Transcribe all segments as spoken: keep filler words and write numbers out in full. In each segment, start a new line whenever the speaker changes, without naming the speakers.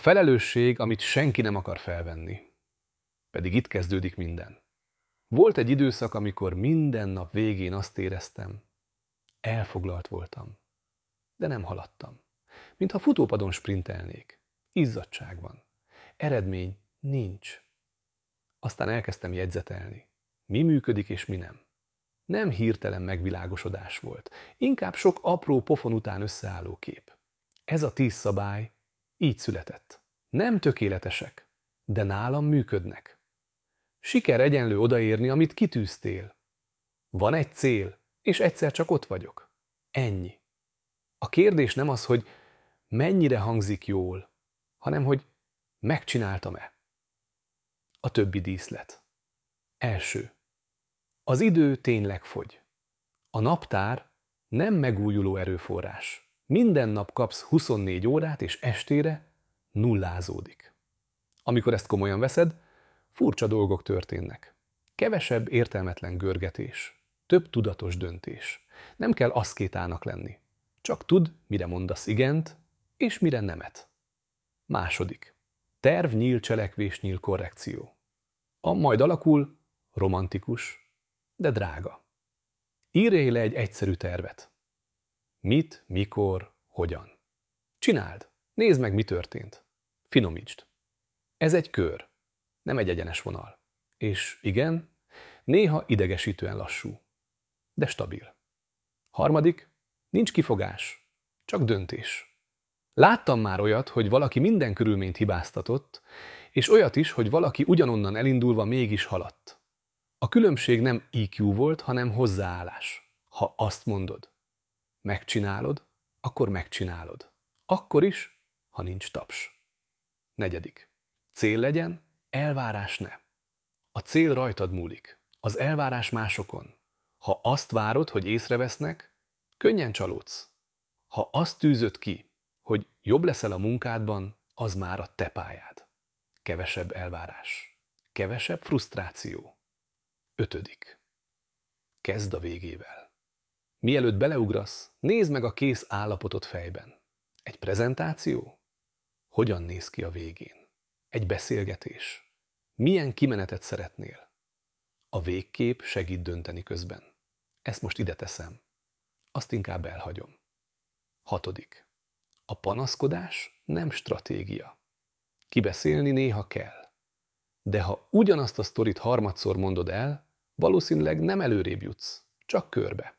felelősség, amit senki nem akar felvenni. Pedig itt kezdődik minden. Volt egy időszak, amikor minden nap végén azt éreztem, elfoglalt voltam, de nem haladtam. Mintha futópadon sprintelnék. Izzadság van. Eredmény nincs. Aztán elkezdtem jegyzetelni. Mi működik és mi nem. Nem hirtelen megvilágosodás volt. Inkább sok apró pofon után összeálló kép. Ez a tíz szabály így született. Nem tökéletesek, de nálam működnek. Siker egyenlő odaérni, amit kitűztél. Van egy cél, és egyszer csak ott vagyok. Ennyi. A kérdés nem az, hogy mennyire hangzik jól, hanem hogy megcsináltam-e. A többi díszlet. Első. Az idő tényleg fogy. A naptár nem megújuló erőforrás. Minden nap kapsz huszonnégy órát, és estére nullázódik. Amikor ezt komolyan veszed, furcsa dolgok történnek. Kevesebb értelmetlen görgetés, több tudatos döntés. Nem kell aszkétának lenni. Csak tudd, mire mondasz igent, és mire nemet. Második. Terv nyíl, cselekvés nyíl, korrekció. A majd alakul romantikus, de drága. Írj le egy egyszerű tervet. Mit, mikor, hogyan. Csináld, nézd meg, mi történt. Finomítsd. Ez egy kör, nem egy egyenes vonal. És igen, néha idegesítően lassú, de stabil. Harmadik, nincs kifogás, csak döntés. Láttam már olyat, hogy valaki minden körülményt hibáztatott, és olyat is, hogy valaki ugyanonnan elindulva mégis haladt. A különbség nem í kú volt, hanem hozzáállás. Ha azt mondod, megcsinálod, akkor megcsinálod. Akkor is, ha nincs taps. Negyedik. Cél legyen, elvárás ne. A cél rajtad múlik, az elvárás másokon. Ha azt várod, hogy észrevesznek, könnyen csalódsz. Ha azt tűzöd ki, hogy jobb leszel a munkádban, az már a te pályád. Kevesebb elvárás. Kevesebb frusztráció. Ötödik. Kezd a végével. Mielőtt beleugrasz, nézd meg a kész állapotot fejben. Egy prezentáció? Hogyan néz ki a végén? Egy beszélgetés? Milyen kimenetet szeretnél? A végkép segít dönteni közben. Ezt most ide teszem. Azt inkább elhagyom. Hatodik. A panaszkodás nem stratégia. Kibeszélni néha kell. De ha ugyanazt a sztorit harmadszor mondod el, valószínűleg nem előrébb jutsz, csak körbe.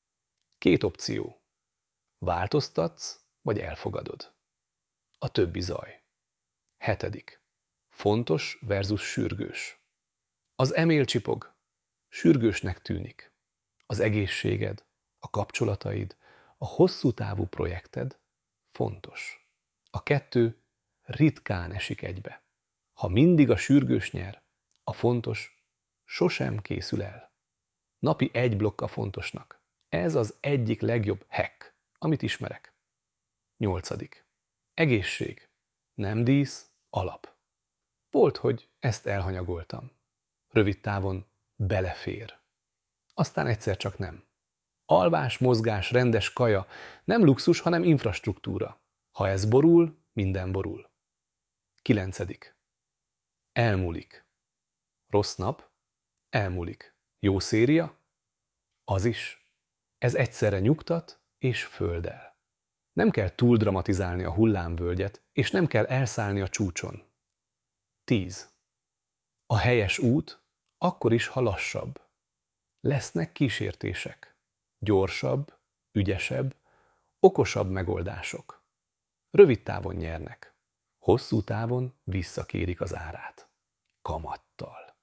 Két opció. Változtatsz, vagy elfogadod. A többi zaj. Hetedik. Fontos versus sürgős. Az e-mail csipog. Sürgősnek tűnik. Az egészséged, a kapcsolataid, a hosszú távú projekted fontos. A kettő ritkán esik egybe. Ha mindig a sürgős nyer, a fontos sosem készül el. Napi egy blokk a fontosnak. Ez az egyik legjobb hack, amit ismerek. Nyolcadik. Egészség. Nem dísz, alap. Volt, hogy ezt elhanyagoltam. Rövid távon belefér. Aztán egyszer csak nem. Alvás, mozgás, rendes kaja nem luxus, hanem infrastruktúra. Ha ez borul, minden borul. Kilencedik. Elmúlik. Rossz nap? Elmúlik. Jó széria? Az is. Ez egyszerre nyugtat és földel. Nem kell túl dramatizálni a hullámvölgyet, és nem kell elszállni a csúcson. Tíz. A helyes út akkor is, ha lassabb. Lesznek kísértések. Gyorsabb, ügyesebb, okosabb megoldások. Rövid távon nyernek. Hosszú távon visszakérik az árát. Kamattal.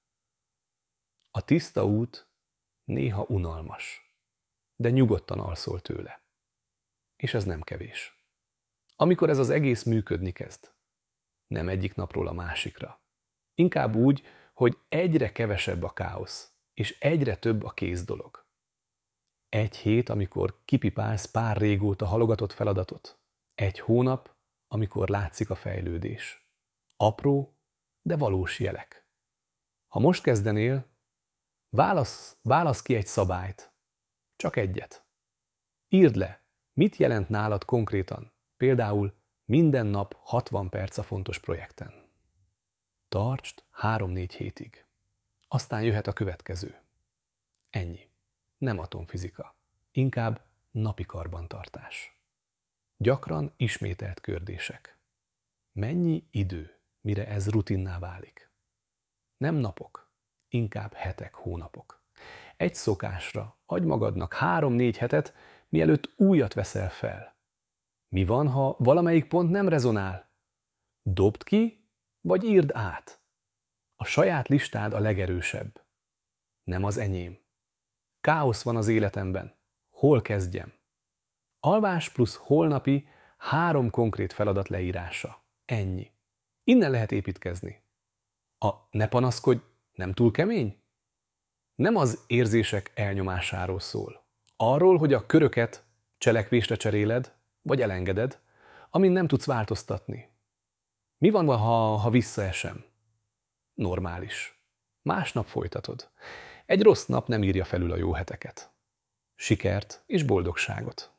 A tiszta út néha unalmas, de nyugodtan alszol tőle. És ez nem kevés. Amikor ez az egész működni kezd, nem egyik napról a másikra. Inkább úgy, hogy egyre kevesebb a káosz, és egyre több a kész dolog. Egy hét, amikor kipipálsz pár régóta halogatott feladatot. Egy hónap, amikor látszik a fejlődés. Apró, de valós jelek. Ha most kezdenél, válasz, válasz ki egy szabályt. Csak egyet. Írd le, mit jelent nálad konkrétan, például Minden nap hatvan perc a fontos projekten. Tartsd három-négy hétig. Aztán jöhet a következő. Ennyi. Nem atomfizika. Inkább napi karbantartás. Gyakran ismételt kérdések. Mennyi idő, mire ez rutinná válik? Nem napok, inkább hetek, hónapok. Egy szokásra adj magadnak három-négy hetet, mielőtt újat veszel fel. Mi van, ha valamelyik pont nem rezonál? Dobd ki, vagy írd át. A saját listád a legerősebb. Nem az enyém. Káosz van az életemben. Hol kezdjem? Alvás plusz holnapi három konkrét feladat leírása. Ennyi. Innen lehet építkezni. A ne panaszkodj, nem túl kemény? Nem az érzések elnyomásáról szól. Arról, hogy a köröket cselekvésre cseréled, vagy elengeded, amin nem tudsz változtatni. Mi van, ha, ha visszaesem? Normális. Másnap folytatod. Egy rossz nap nem írja felül a jó heteket. Sikert és boldogságot.